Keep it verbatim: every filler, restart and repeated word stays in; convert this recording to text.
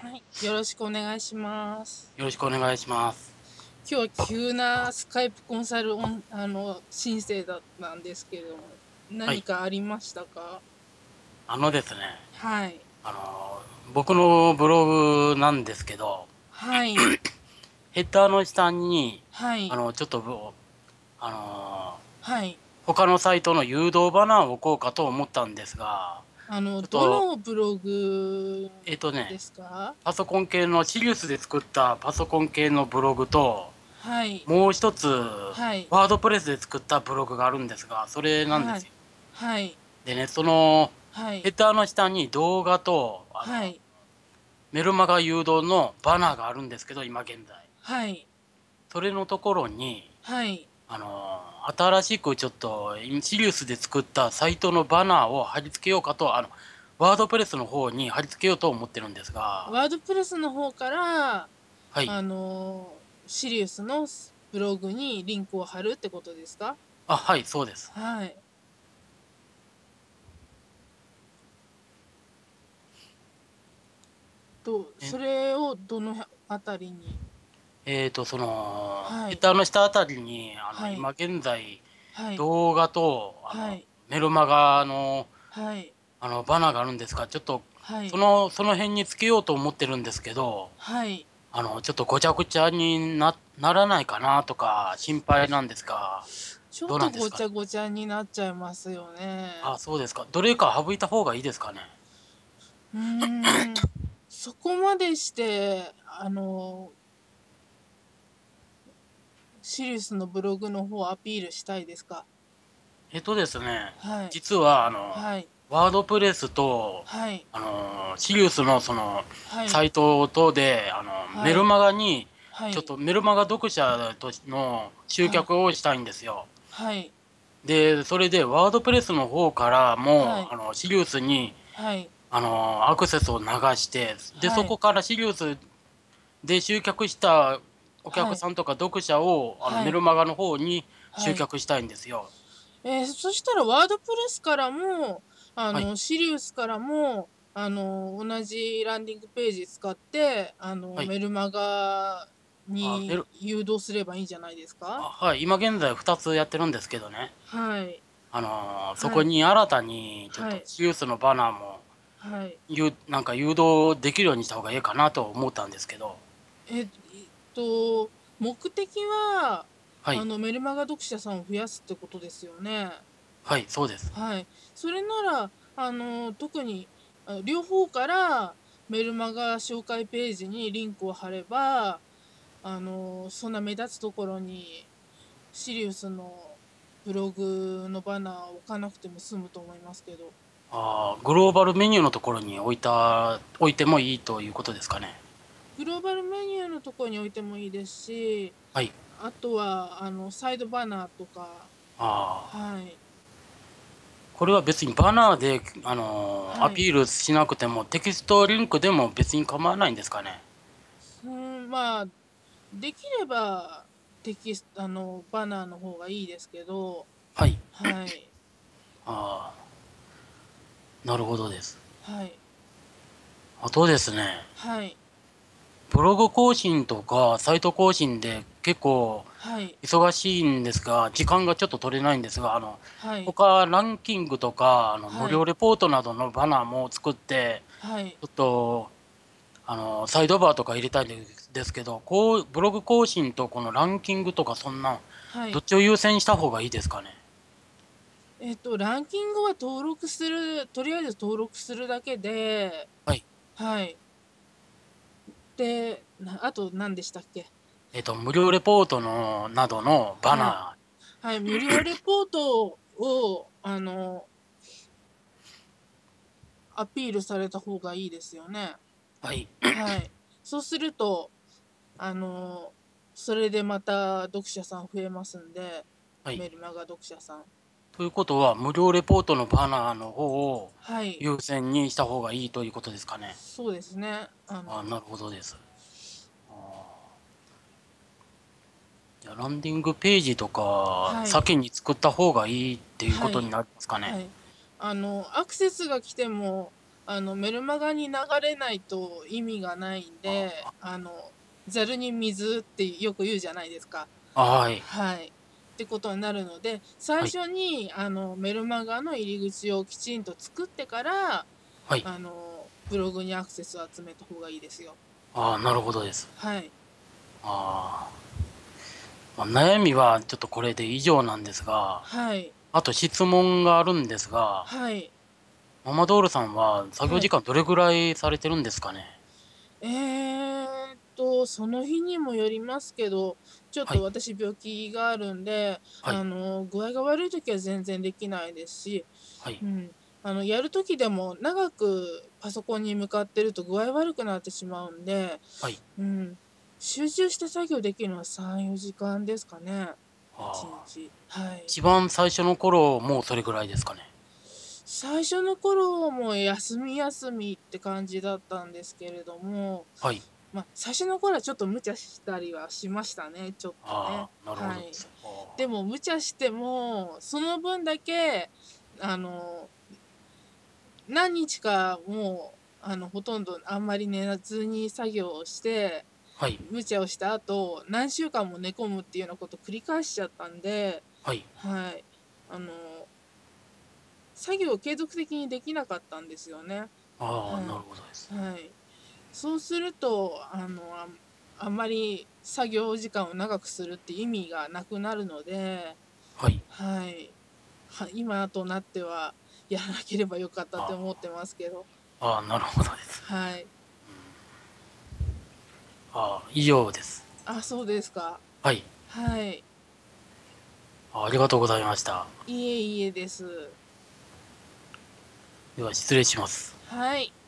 はい、よろしくお願いします。 よろしくお願いします。 今日は急なスカイプコンサルオンあの申請だったんですけれども、 はい。 何かありましたか？ あのですね、 はい。 あの、僕のブログなんですけど、 はい。 ヘッダーの下に、 はい。 あの、ちょっと、あの、 はい。 他のサイトの誘導バナーを置こうかと思ったんですが、 あの、どちょっと、 のブログえっとね、 ですか？ パソコン系のシリウスで作ったパソコン系のブログと、 はい。 もう一つ、 はい。 ワードプレスで作ったブログがあるんですが、それなんではい。 すよ。 はい。 でね、その、 はい。 ヘッダーの下に動画と、あの、 はい。 メルマガ誘導のバナーがあるんですけど、今現在。 はい。 それのところに、 はい。 あの、新しくちょっと、シリウスで作ったサイトのバナーを貼り付けようかと、あの、ワードプレスの方に貼り付けようと思ってるんですが、 ワードプレスの方から、 はい。 あの、シリウスのブログにリンクを貼るってことですか？ あ、はい、そうです。 はい。と、 えそれをどのあたりに？ えーと、その、 はい。 ヘッダーの下あたりに、あの、 はい。 今現在、 はい。 動画と、あの、 はい。 メルマガの、 はい。 あの、バナーがあるんですが、ちょっと、 はい。 その、その辺につけようと思ってるんですけど、 はい。 あの、ちょっとごちゃごちゃになならないかなとか心配なんですが、 ちょっどうなんですかね。 とごちゃごちゃになっちゃいますよね。 あ、そうですか。どれか省いた方がいいですかね。 うーん。そこまでして、あの、シリウスのブログの方をアピールしたいですか？ えっとですね、 はい。 実はあの、 はい。 ワードプレスと、 はい。 あの、シリウスのその、 はい。 サイト等で、あの、メルはい。 マガに、 はい。 ちょっとメルマガ読者との集はい。 客をしたいんですよ。 はい。 で、それでワードプレスの方からも、 はい。 あの、シリウスに、 はい。 あの、アクセスを流して、で、 はい。 そこからシリウスで集客したおはい。 客さんとか読者を、あの、 はい。 メルマガの方に集はい。 客したいんですよ。 えーそしたらワードプレスからも、あはい。 の、シリウスからも、あの、同じランディングページ使って、あの、 はい。 メルマガあ、メルに誘導すればいいんじゃないですあ、 か？ はい、今現在ふたつやってるんですけどね。 はい。 あの、そはい。 こに新たにちょっとはい。 シリウスのバナーも、 はい。 ゆなんか誘導できるようにした方がいいかなと思ったんですけど。 えっと、目的は、 はい。 あの、メルマガ読者さんを増やすってことですよね。 はい、そうです。 はい。それなら、あの、特に、あ、両方からメルマガ紹介ページにリンクを貼れば、あの、そんな目立つところにシリウスのブログのバナーを置かなくても済むと思いますけど。 ああ、グローバルメニューのところに置いた置いてもいいということですかね。 グローバルメニューのところに置いてもいいですし、 はい。 あとは、あの、サイドバナーとか、 ああ。 はい。 これは別にバナーで、あの、アはい。 ピールしなくても、テキストリンクでも別に構わないんですかね？ うん、まあ、できればテキスト、あの、バナーの方がいいですけど、 はい。 はい。 ああ、なるほどです。 はい。 あとですね、 はい。 ブログ更新とかサイト更新で結構はい。 忙しいんですが、時間がちょっと取れないんですが、あの、 はい。 他ランキングとか、あの、無はい。 料レポートなどのバナーも作って、 はい。 ちょっと、あの、サイドバーとか入れたいんですですけど、こう、ブログ更新とこのランキングとかそんな、 はい。 どっちを優先した方がいいですかね？ えっと、ランキングは登録する、とりあえず登録するだけで、 はい。 はい。で、なあと何でしたっけ？ えっと、無料レポートの、などのバはい。 ナはい。無料レポートを、あの、アピールされた方がいいですよね。 ー。はい。 はい。そうすると、あの、それでまた読者さん増えますんで、 はい。 メルマガ読者さん。 ということは、無料レポートのバナーの方をはい。 優先にした方がいいということですかね？ そうですね。ああ、 の、 なるほどです。あじゃあ、ランディングページとか、 はい。 先に作った方がいいっていうはい。 ことになりますかね？ はい。あの、アクセスが来ても、 あのメルマガに流れないと意味がないんで、 ああのざるに水ってよく言うじゃないですか。 あ、はい。 はい。ってことになるので、最はい。 初にあのメルマガの入り口をきちんと作ってから、 はい。 あのブログにアクセスを集めた方がいいですよ。 ああ、なるほどです。 はい。 ああ、まあ、悩みはちょっとこれで以上なんですが、 はい。 あと質問があるんですが、 はい。 ママドールさんは作業はい。 時間どれぐらいされてるんですかね？ えーっと、その日にもよりますけど、ちょっはい。 と私病気があるんで、 はい。 あの、具合が悪い時は全然できないですし、 はい。 うん。あの、やる時でも長くパソコンに向かってると具合悪くなってしまうんで、 はい。 うん。集中して作業できるのはさん、よじかんですかね。1 ああ。 日。はい。 一番最初の頃もそれぐらいですかね？ 最初の頃も休み休みって感じだったんですけれども、 はい。 まあ、最初の頃はちょっと無茶したりはしましたね、ちょっとね。 ああ、なるほはい。 どです。ああ。 でも無茶しても、その分だけ、あの、何日かもう、あの、ほとんどあんまり寝ずに作業をして、 はい。 無茶をした後、何週間も寝込むっていうようなことを繰り返しちゃったんで、 はい。 はい。あの、作業を継続的にできなかったんですよね。 ああ、なるはい。 ほどです。 はい。そうすると、あの、あんあんまり作業時間を長くするって意味がなくなるので、 はい。 はい。は今となっては、やらなければよかったって思っあてますけど。 あ、ああ、なるほどです。 はい。 ああ、以上です。 あ、そうですか。 はい。 はい。 あありがとうございました。 いえいえです。 では失礼します。 はい。